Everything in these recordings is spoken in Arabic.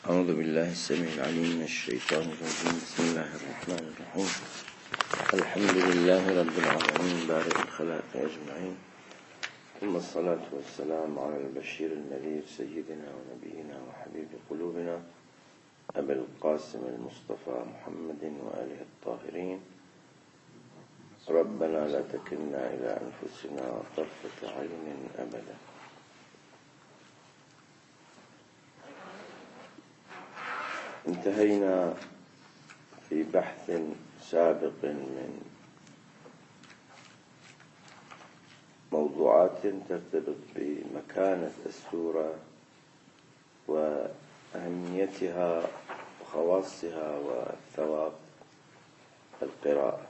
أعوذ بالله السميع العليم من الشيطان الرجيم. بسم الله الرحمن الرحيم. الحمد لله رب العالمين بارئ الخلائق أجمعين، ثم الصلاة والسلام على البشير النذير سيدنا ونبينا وحبيب قلوبنا أبي القاسم المصطفى محمد وآله الطاهرين. ربنا لا تكلنا إلى أنفسنا طرفة عين أبدا. انتهينا في بحث سابق من موضوعات ترتبط بمكانة السورة وأهميتها وخواصها وثواب القراءة،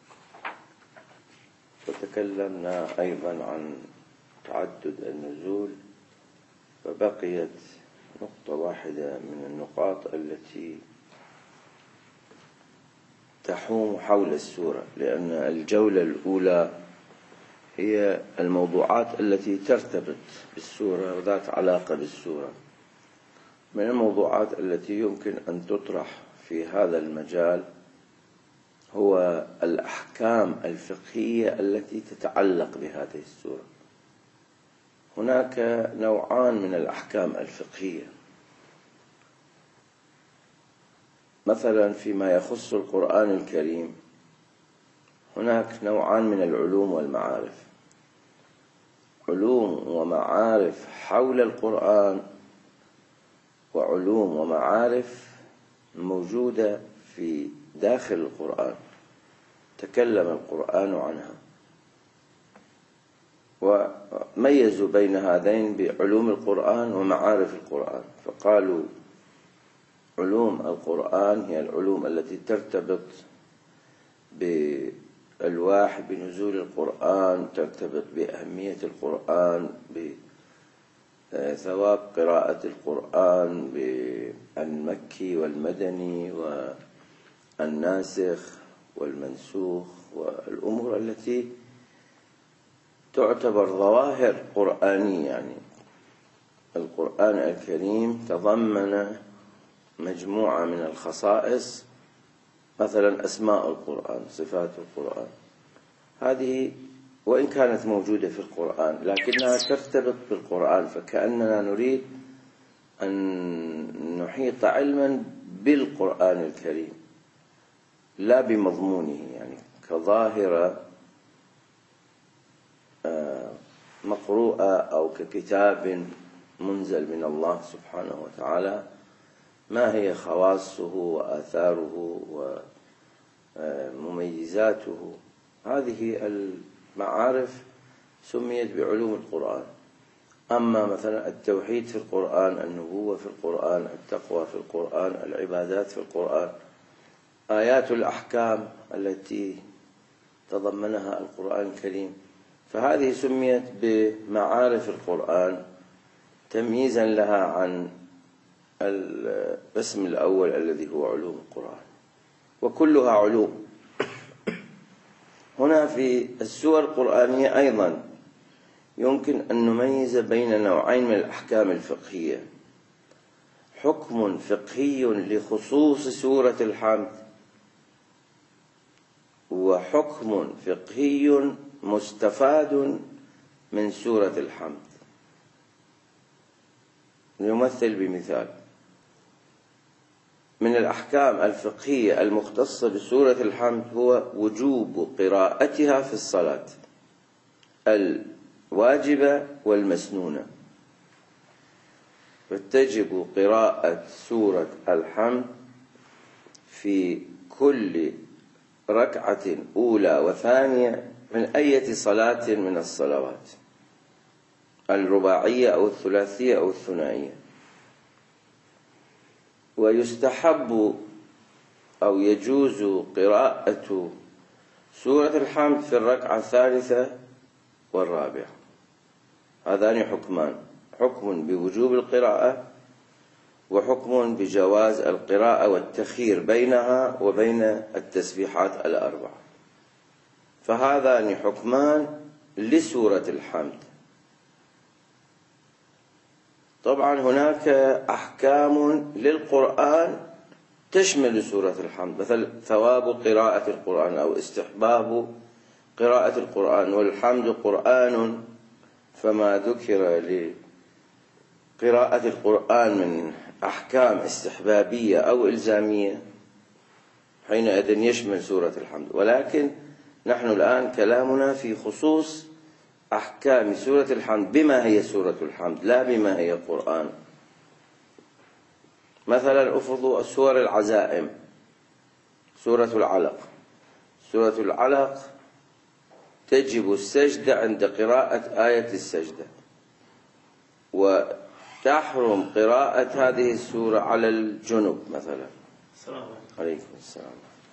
وتكلمنا أيضا عن تعدد النزول، فبقيت نقطة واحدة من النقاط التي تحوم حول السورة، لأن الجولة الأولى هي الموضوعات التي ترتبط بالسورة وذات علاقة بالسورة. من الموضوعات التي يمكن أن تطرح في هذا المجال هو الأحكام الفقهية التي تتعلق بهذه السورة. هناك نوعان من الأحكام الفقهية، مثلا فيما يخص القرآن الكريم هناك نوعان من العلوم والمعارف: علوم ومعارف حول القرآن، وعلوم ومعارف موجودة في داخل القرآن تكلم القرآن عنها، وميزوا بين هذين بعلوم القرآن ومعارف القرآن، فقالوا علوم القرآن هي العلوم التي ترتبط بالوحي، بنزول القرآن، ترتبط بأهمية القرآن، بثواب قراءة القرآن، بالمكي والمدني والناسخ والمنسوخ، والأمور التي تعتبر ظواهر قرآنية. يعني القرآن الكريم تضمن مجموعة من الخصائص، مثلا أسماء القرآن، صفات القرآن، هذه وإن كانت موجودة في القرآن لكنها ترتبط بالقرآن، فكأننا نريد أن نحيط علما بالقرآن الكريم لا بمضمونه، يعني كظاهرة مقروءة أو ككتاب منزل من الله سبحانه وتعالى، ما هي خواصه وآثاره ومميزاته. هذه المعارف سميت بعلوم القرآن. أما مثلا التوحيد في القرآن، النبوة في القرآن، التقوى في القرآن، العبادات في القرآن، آيات الأحكام التي تضمنها القرآن الكريم، فهذه سميت بمعارف القرآن تمييزا لها عن القسم الأول الذي هو علوم القرآن، وكلها علوم. هنا في السور القرآنية أيضا يمكن أن نميز بين نوعين من الأحكام الفقهية: حكم فقهي لخصوص سورة الحمد، وحكم فقهي مستفاد من سورة الحمد. نمثل بمثال: من الأحكام الفقهية المختصة بسورة الحمد هو وجوب قراءتها في الصلاة الواجبة والمسنونة، فتجب قراءة سورة الحمد في كل ركعة أولى وثانية من أي صلاة من الصلوات الرباعية أو الثلاثية أو الثنائية. ويستحب أو يجوز قراءة سورة الحمد في الركعة الثالثة والرابعة. هذان حكمان: حكم بوجوب القراءة، وحكم بجواز القراءة والتخيير بينها وبين التسبيحات الأربع. فهذان حكمان لسورة الحمد. طبعا هناك أحكام للقرآن تشمل سورة الحمد، مثل ثواب قراءة القرآن أو استحباب قراءة القرآن، والحمد قرآن، فما ذكر لقراءة القرآن من أحكام استحبابية أو إلزامية حينئذ يشمل سورة الحمد. ولكن نحن الآن كلامنا في خصوص أحكام سورة الحمد بما هي سورة الحمد، لا بما هي قرآن. مثلا أفرضوا سور العزائم، سورة العلق. سورة العلق تجب السجدة عند قراءة آية السجدة، وتحرم قراءة هذه السورة على الجنب مثلا. عليكم السلام.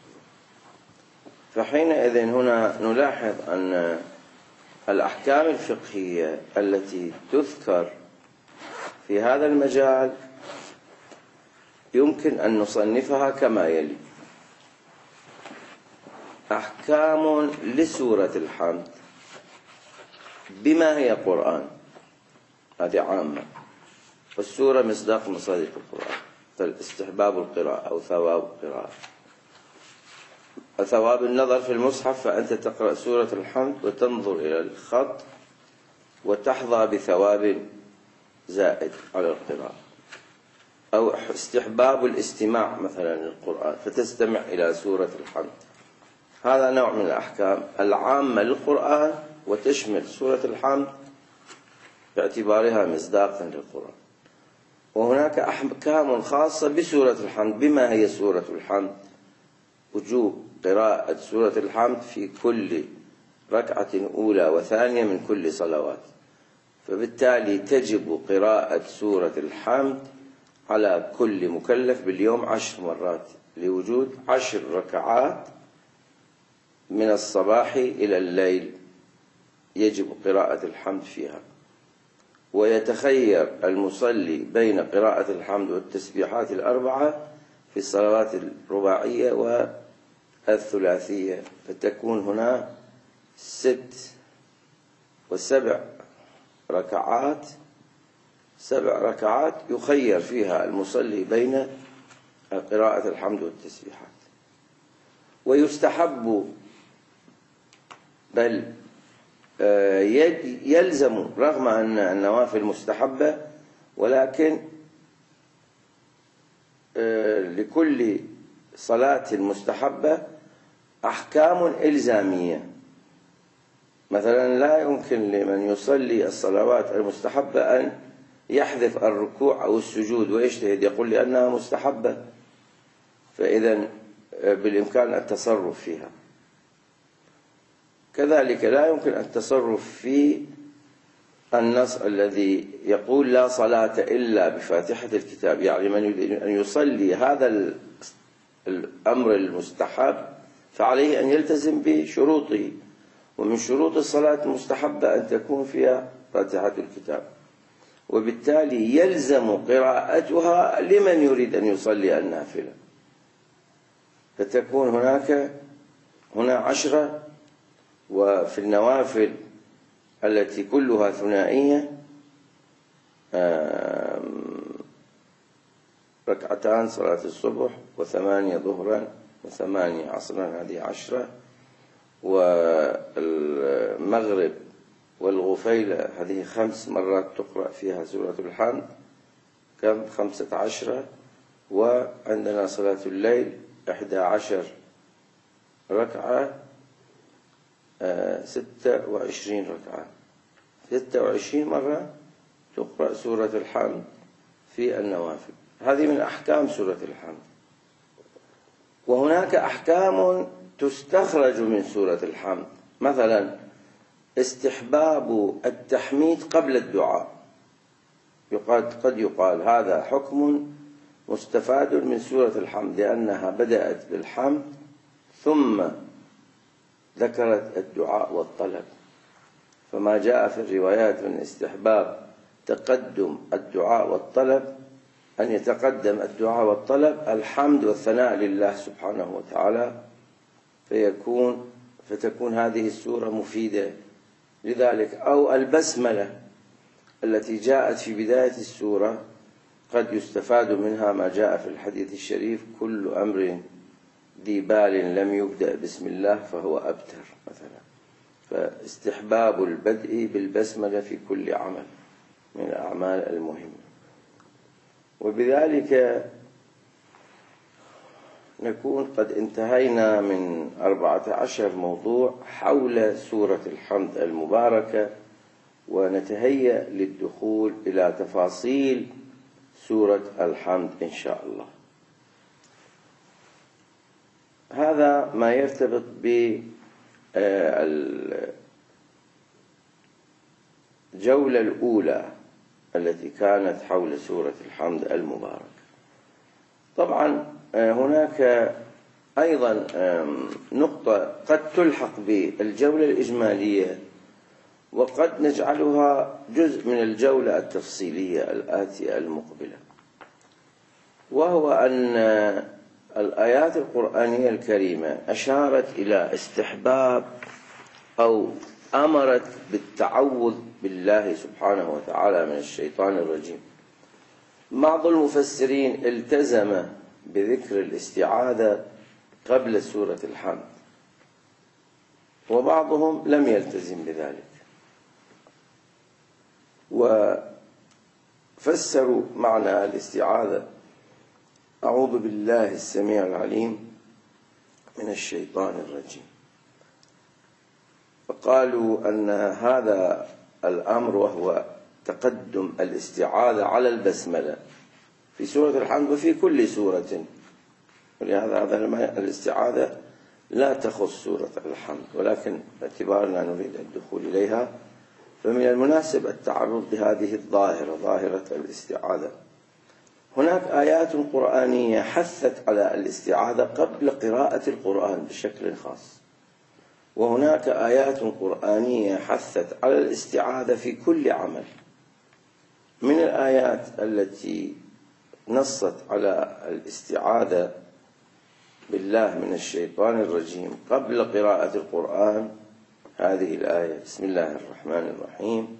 فحينئذ هنا نلاحظ أن الأحكام الفقهية التي تذكر في هذا المجال يمكن أن نصنفها كما يلي: أحكام لسورة الحمد بما هي قرآن، هذه عامة، والسورة مصداق مصادق القرآن، فالاستحباب القراءة أو ثواب القراءة. ثواب النظر في المصحف، فأنت تقرأ سورة الحمد وتنظر إلى الخط وتحظى بثواب زائد على القراءة. أو استحباب الاستماع مثلا للقرآن، فتستمع إلى سورة الحمد. هذا نوع من الأحكام العامة للقرآن وتشمل سورة الحمد باعتبارها مصداقا للقرآن. وهناك أحكام خاصة بسورة الحمد. بما هي سورة الحمد؟ وجوب قراءة سورة الحمد في كل ركعة أولى وثانية من كل صلوات، فبالتالي تجب قراءة سورة الحمد على كل مكلف باليوم 10 مرات، لوجود 10 ركعات من الصباح إلى الليل يجب قراءة الحمد فيها. ويتخير المصلي بين قراءة الحمد والتسبيحات الأربعة في الصلوات الرباعية والثلاثية، فتكون هنا 6 و7 ركعات، 7 ركعات يخير فيها المصلي بين قراءة الحمد والتسبيحات. ويستحب بل يلزم، رغم أن النوافل مستحبة، ولكن لكل صلاة مستحبة أحكام إلزامية. مثلا لا يمكن لمن يصلي الصلوات المستحبة أن يحذف الركوع أو السجود ويجتهد يقول لأنها مستحبة، فإذا بالإمكان التصرف فيها. كذلك لا يمكن التصرف في النص الذي يقول لا صلاة إلا بفاتحة الكتاب، يعني من يريد أن يصلي هذا الأمر المستحب فعليه أن يلتزم بشروطه، ومن شروط الصلاة المستحبة أن تكون فيها فاتحة الكتاب، وبالتالي يلزم قراءتها لمن يريد أن يصلي النافلة، فتكون هنا 10. وفي النوافل التي كلها ثنائية 2 صلاة الصبح و8 ظهرا و8 عصرا، هذه 10. والمغرب والغفيلة هذه 5 مرات تقرأ فيها سورة الحمد، كم؟ 15. وعندنا صلاة الليل 11 ركعة، 26 ركعة، 26 مرة تقرأ سورة الحمد في النوافل. هذه من أحكام سورة الحمد. وهناك أحكام تستخرج من سورة الحمد، مثلا استحباب التحميد قبل الدعاء. قد يقال هذا حكم مستفاد من سورة الحمد، لأنها بدأت بالحمد ثم ذكرت الدعاء والطلب، فما جاء في الروايات من استحباب تقدم الدعاء والطلب، أن يتقدم الدعاء والطلب الحمد والثناء لله سبحانه وتعالى، فتكون هذه السورة مفيدة لذلك. أو البسملة، التي جاءت في بداية السورة قد يستفاد منها ما جاء في الحديث الشريف: كل أمر ذي بال لم يبدأ بسم الله فهو أبتر مثلا. فاستحباب البدء بالبسملة في كل عمل من الأعمال المهمة. وبذلك نكون قد انتهينا من 14 موضوع حول سورة الحمد المباركة، ونتهيأ للدخول إلى تفاصيل سورة الحمد إن شاء الله. هذا ما يرتبط بالجولة الأولى التي كانت حول سورة الحمد المباركة. طبعا هناك أيضا نقطة قد تلحق بالجولة الإجمالية، وقد نجعلها جزء من الجولة التفصيلية الآتية المقبلة، وهو أن الآيات القرآنية الكريمة أشارت إلى استحباب أو أمرت بالتعوذ بالله سبحانه وتعالى من الشيطان الرجيم. بعض المفسرين التزم بذكر الاستعاذة قبل سورة الحمد، وبعضهم لم يلتزم بذلك، وفسروا معنى الاستعاذة: أعوذ بالله السميع العليم من الشيطان الرجيم. فقالوا أن هذا الأمر وهو تقدم الاستعاذة على البسملة في سورة الحمد وفي كل سورة، ولهذا الاستعاذة لا تخص سورة الحمد، ولكن باعتبارنا نريد الدخول إليها فمن المناسب التعرض لهذه الظاهرة، ظاهرة الاستعاذة. هناك آيات قرآنية حثت على الاستعاذة قبل قراءة القرآن بشكل خاص، وهناك آيات قرآنية حثت على الاستعاذة في كل عمل. من الآيات التي نصت على الاستعاذة بالله من الشيطان الرجيم قبل قراءة القرآن هذه الآية: بسم الله الرحمن الرحيم: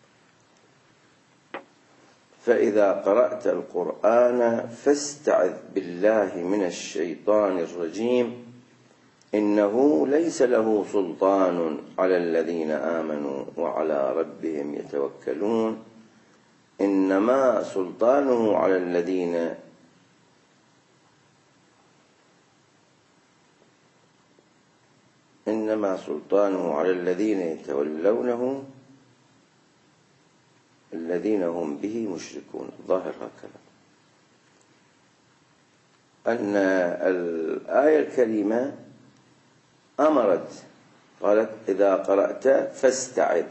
فإذا قرأت القرآن فاستعذ بالله من الشيطان الرجيم إنه ليس له سلطان على الذين آمنوا وعلى ربهم يتوكلون إنما سلطانه على الذين يتولونه الذين هم به مشركون. ظاهر هكذا أن الآية الكريمة أمرت، قالت: إذا قرأت فاستعذ.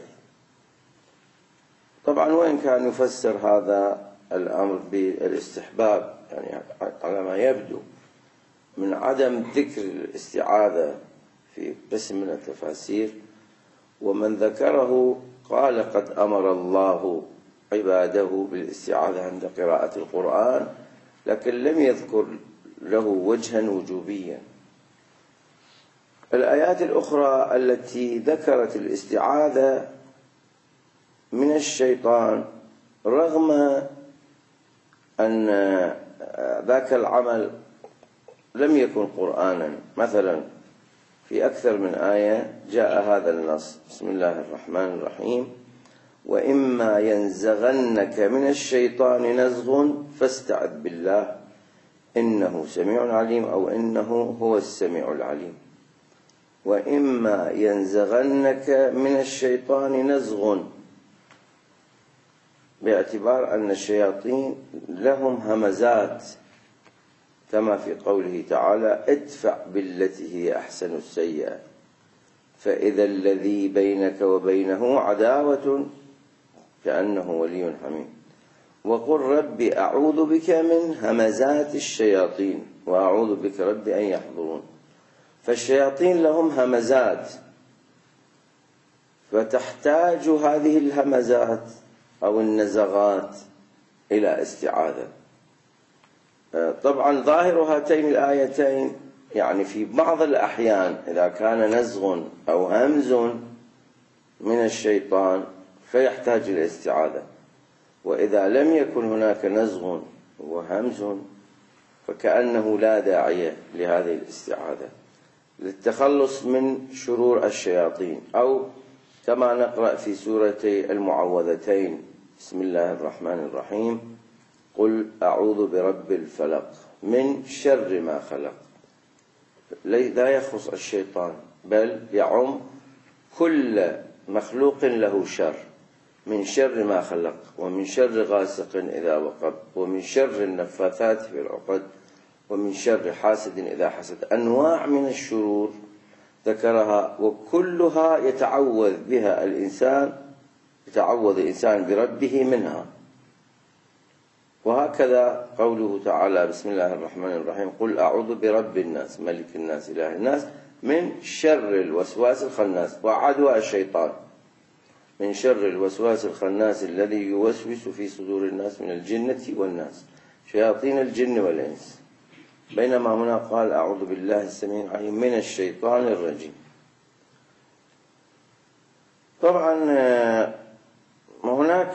طبعا وإن كان يفسر هذا الأمر بالاستحباب، يعني على ما يبدو من عدم ذكر الاستعاذة في قسم من التفاسير، ومن ذكره قال: قد أمر الله عباده بالاستعاذة عند قراءة القرآن، لكن لم يذكر له وجها وجوبيا. الآيات الأخرى التي ذكرت الاستعاذة من الشيطان رغم أن ذاك العمل لم يكن قرآنا، مثلا في أكثر من آية جاء هذا النص: بسم الله الرحمن الرحيم: وإما ينزغنك من الشيطان نزغ فاستعذ بالله إنه سميع عليم، أو إنه هو السميع العليم. وإما ينزغنك من الشيطان نزغ، باعتبار أن الشياطين لهم همزات، كما في قوله تعالى: ادفع بالتي هي أحسن السيئة فإذا الذي بينك وبينه عداوة كأنه ولي حميم. وقل رب أعوذ بك من همزات الشياطين وأعوذ بك رب أن يحضرون. فالشياطين لهم همزات، فتحتاج هذه الهمزات أو النزغات إلى استعاذة. طبعا ظاهر هاتين الآيتين يعني في بعض الأحيان إذا كان نزغ أو همز من الشيطان فيحتاج إلى استعاذة، وإذا لم يكن هناك نزغ وهمز فكأنه لا داعي لهذه الاستعاذة للتخلص من شرور الشياطين، أو كما نقرأ في سورتي المعوذتين: بسم الله الرحمن الرحيم، قل أعوذ برب الفلق من شر ما خلق. لا يخص الشيطان، بل يعم كل مخلوق له شر، من شر ما خلق، ومن شر غاسق إذا وقب، ومن شر النفاثات في العقد، ومن شر حاسد إذا حسد. أنواع من الشرور ذكرها، وكلها يتعوذ بها الإنسان، يتعوذ الإنسان بربه منها. وهكذا قوله تعالى: بسم الله الرحمن الرحيم، قل أعوذ برب الناس ملك الناس إله الناس من شر الوسواس الخناس، وعدوى الشيطان، من شر الوسواس الخناس الذي يوسوس في صدور الناس من الجنة والناس، شياطين الجن والإنس. بينما هنا قال: أعوذ بالله السميع العليم من الشيطان الرجيم. طبعا هناك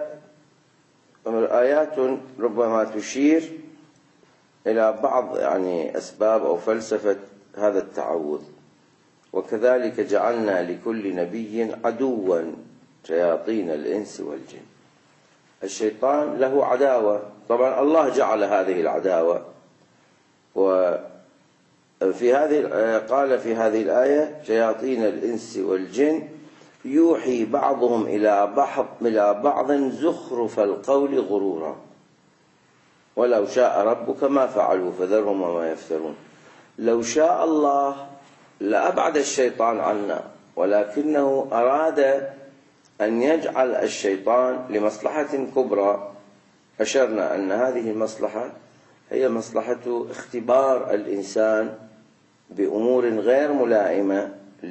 آيات ربما تشير إلى بعض أسباب أو فلسفة هذا التعوذ: وكذلك جعلنا لكل نبي عدوا شياطين الإنس والجن. الشيطان له عداوة، طبعا الله جعل هذه العداوة، وفي قال في هذه الآية: شياطين الإنس والجن يوحي بعضهم إلى بعض زخرف القول غرورا ولو شاء ربك ما فعلوا فذرهم وما يفترون. لو شاء الله لأبعد الشيطان عنا، ولكنه أراد أن يجعل الشيطان لمصلحة كبرى. أشرنا أن هذه المصلحة هي مصلحة اختبار الإنسان بأمور غير ملائمة،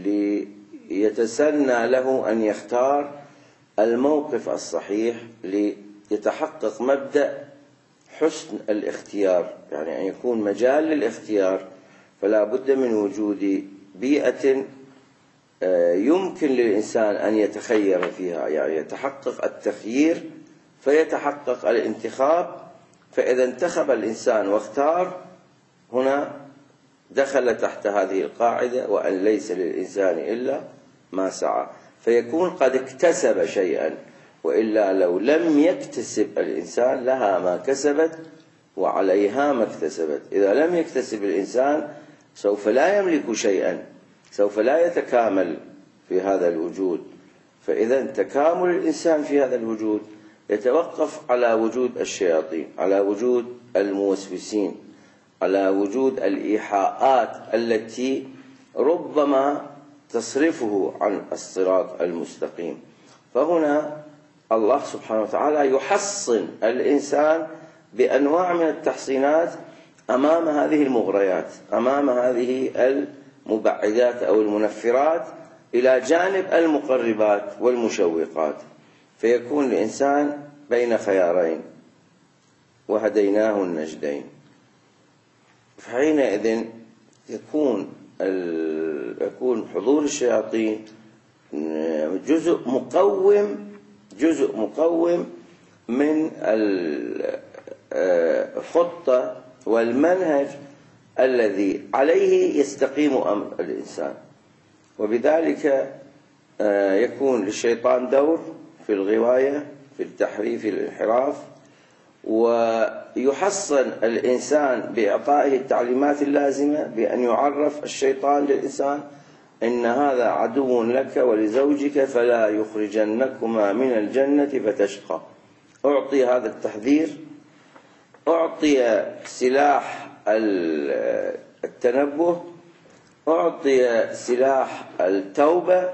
ليتسنى له أن يختار الموقف الصحيح، ليتحقق مبدأ حسن الاختيار، يعني أن يكون مجال للاختيار. فلا بد من وجود بيئة يمكن للإنسان أن يتخير فيها، يعني يتحقق التخيير فيتحقق الانتخاب. فإذا انتخب الإنسان واختار، هنا دخل تحت هذه القاعدة: وأن ليس للإنسان إلا ما سعى، فيكون قد اكتسب شيئا. وإلا لو لم يكتسب الإنسان لها ما كسبت وعليها ما اكتسبت. إذا لم يكتسب الإنسان سوف لا يملك شيئا، سوف لا يتكامل في هذا الوجود. فإذا تكامل الإنسان في هذا الوجود يتوقف على وجود الشياطين، على وجود الموسوسين، على وجود الإيحاءات التي ربما تصرفه عن الصراط المستقيم. فهنا الله سبحانه وتعالى يحصن الإنسان بأنواع من التحصينات أمام هذه المغريات، أمام هذه المبعدات أو المنفرات، إلى جانب المقربات والمشوقات. فيكون الإنسان بين خيارين: وهديناه النجدين. فحينئذ يكون حضور الشياطين جزء مقوم من الخطة والمنهج الذي عليه يستقيم أمر الإنسان. وبذلك يكون للشيطان دور في الغواية، في التحريف، الانحراف، ويحصن الإنسان بإعطائه التعليمات اللازمة، بأن يعرف الشيطان للإنسان: إن هذا عدو لك ولزوجك فلا يخرجنكما من الجنة فتشقى. أعطي هذا التحذير، أعطي سلاح التنبه، أعطي سلاح التوبة،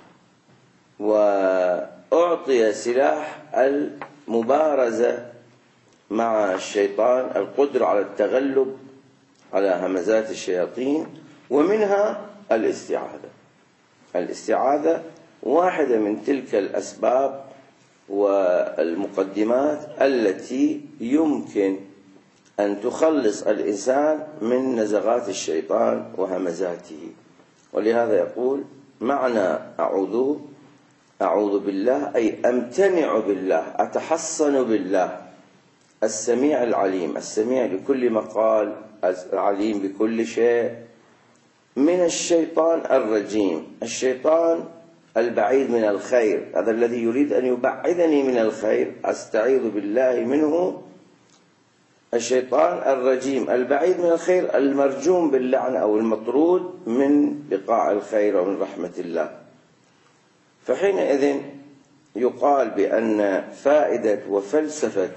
وأعطي سلاح المبارزة مع الشيطان، القدرة على التغلب على همزات الشياطين. ومنها الاستعاذة واحدة من تلك الأسباب والمقدمات التي يمكن أن تخلص الإنسان من نزغات الشيطان وهمزاته. ولهذا يقول: معنى أعوذ أعوذ بالله أي أمتنع بالله، أتحصن بالله السميع العليم، السميع لكل مقال، العليم بكل شيء، من الشيطان الرجيم، الشيطان البعيد من الخير، هذا الذي يريد أن يبعدني من الخير، أستعيذ بالله منه. الشيطان الرجيم البعيد من الخير، المرجوم باللعنة أو المطرود من لقاء الخير ومن رحمة الله. فحينئذ يقال بأن فائدة وفلسفة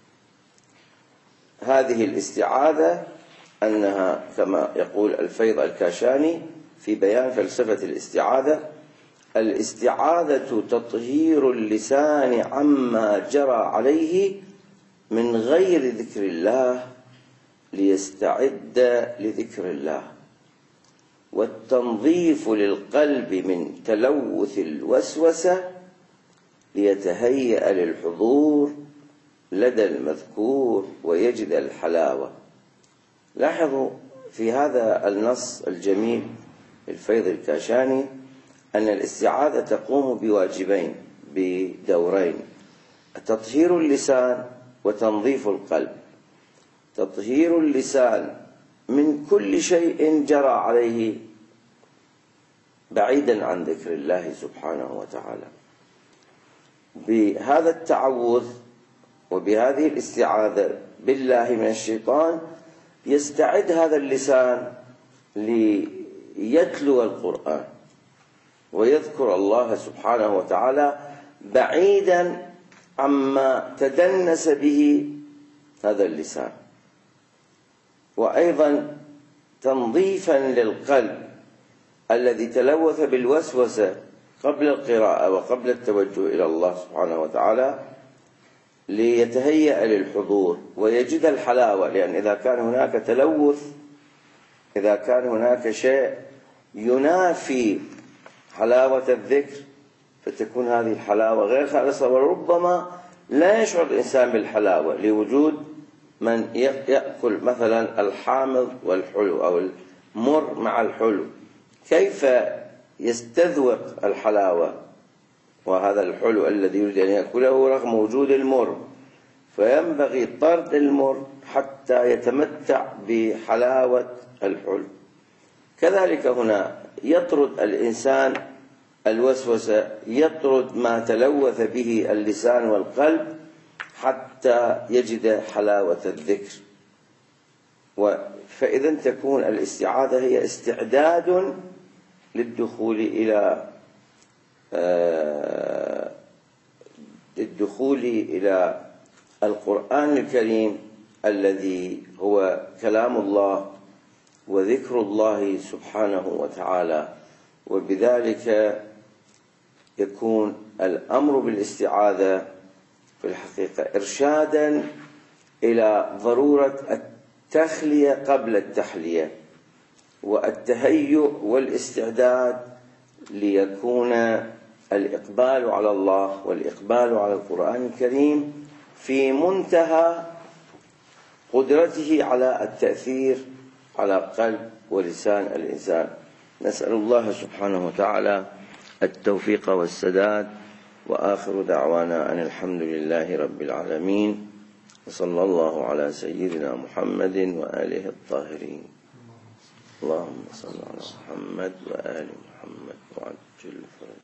هذه الاستعاذة أنها كما يقول الفيض الكاشاني في بيان فلسفة الاستعاذة: الاستعاذة تطهير اللسان عما جرى عليه من غير ذكر الله ليستعد لذكر الله، والتنظيف للقلب من تلوث الوسوسة ليتهيأ للحضور لدى المذكور ويجد الحلاوة. لاحظوا في هذا النص الجميل الفيض الكاشاني أن الاستعاذة تقوم بواجبين، بدورين: تطهير اللسان وتنظيف القلب. تطهير اللسان من كل شيء جرى عليه بعيدا عن ذكر الله سبحانه وتعالى. بهذا التعوذ وبهذه الاستعاذة بالله من الشيطان يستعد هذا اللسان ليتلو القرآن ويذكر الله سبحانه وتعالى بعيدا عما تدنس به هذا اللسان، وأيضا تنظيفا للقلب الذي تلوث بالوسوسة قبل القراءة وقبل التوجه إلى الله سبحانه وتعالى ليتهيأ للحضور ويجد الحلاوة. لأن إذا كان هناك تلوث، إذا كان هناك شيء ينافي حلاوة الذكر، فتكون هذه الحلاوة غير خالصة، وربما لا يشعر الإنسان بالحلاوة لوجود من يأكل مثلا الحامض والحلو أو المر مع الحلو، كيف يستذوق الحلاوة وهذا الحلو الذي يريد أن يأكله رغم وجود المر؟ فينبغي طرد المر حتى يتمتع بحلاوة الحلو. كذلك هنا يطرد الإنسان الوسوسة، يطرد ما تلوث به اللسان والقلب حتى يجد حلاوة الذكر. فإذا تكون الاستعاذة هي استعداد للدخول إلى القرآن الكريم الذي هو كلام الله وذكر الله سبحانه وتعالى. وبذلك يكون الأمر بالاستعاذة في الحقيقة إرشادا إلى ضرورة التخلية قبل التحلية والتهيؤ والاستعداد ليكون الإقبال على الله والإقبال على القرآن الكريم في منتهى قدرته على التأثير على قلب ولسان الإنسان. نسأل الله سبحانه وتعالى التوفيق والسداد، وآخر دعوانا أن الحمد لله رب العالمين، وصلى الله على سيدنا محمد وآله الطاهرين. اللهم صل على محمد وآل محمد وعجل فرج